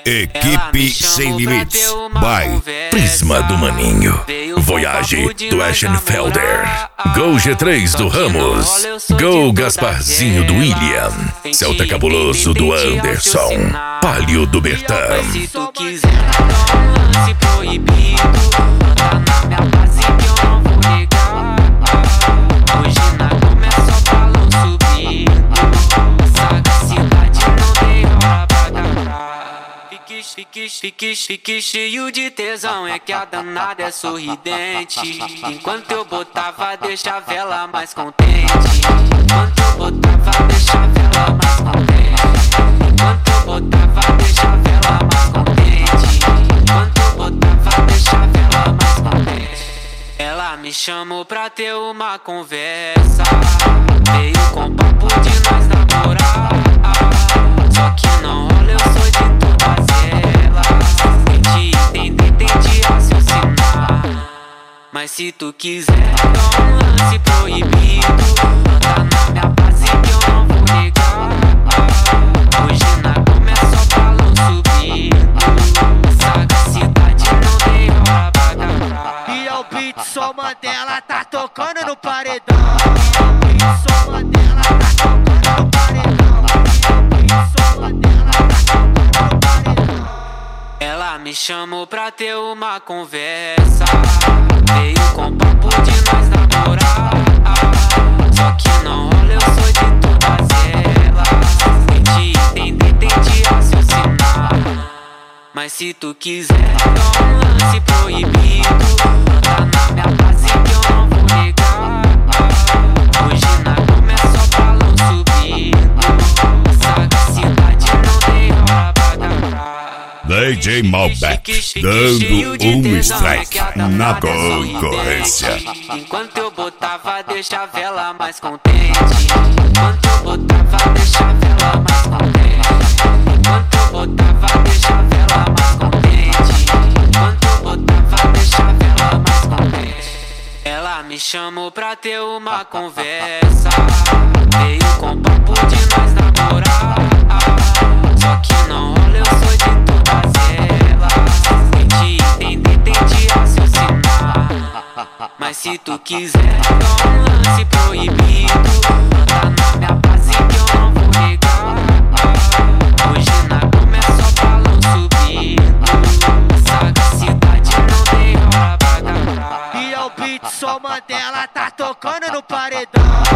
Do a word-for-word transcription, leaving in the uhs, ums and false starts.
Equipe Sem Limites by Prisma do Maninho, Voyage do Eschenfelder, Go G três do Ramos, Go Gasparzinho do William, Celta Cabuloso do Anderson, Palio do Bertam. Se tu quiser dar um lance proibido, tá na minha base que eu não vou negar. Hoje na cama é só balão subindo, sagacidade não tem hora pra agarrar. Fique, fique, fique, fique cheio de tesão, é que a danada é sorridente. Enquanto eu botava, deixa a vela mais contente. Enquanto eu botava, deixa a vela mais contente. Enquanto eu botava, deixa a vela mais contente. Enquanto eu botava, deixa a vela mais contente. Ela me chamou pra ter uma conversa, veio com papo de nós namorar. Só que não rola, eu sou de todas elas. Tente entender, tente raciocinar. Mas se tu quiser dar um lance proibido, tá na minha base que eu não vou negar. Hoje na cama é só balão subindo, sagacidade não tem hora pra agarrar. E é o beat, só Mandela tá tocando no paredão. E é o beat, só Mandela tá tocando no paredão. E é o beat, só Mandela tá tocando no paredão. Ela me chamou pra ter uma conversa, veio com papo de nós namorar. Só que não rola, eu sou de todas elas. Tente entender, tente raciocinar. Mas se tu quiser dar um lance proibido, tá na minha base que eu não vou negar. Hoje na cama é só balão subindo, sagacidade não tem hora pra agarrar. D J Malbec dando um strike na concorrência. Enquanto eu botava, deixa a vela mais contente. Enquanto eu botava, deixa a vela mais contente. Enquanto eu botava, deixa a vela mais contente. Enquanto eu botava, deixa a vela mais contente. Ela me chamou pra ter uma conversa, veio com papo de nós namorar. Só que não rola, eu sou de todas elas. Tente entender, tente raciocinar. Mas se tu quiser dar um lance proibido, tá na minha base que eu não vou negar. Hoje na cama é só balão subindo, sagacidade não tem hora pra agarrar. E é o beat, só Mandela tá tocando no paredão.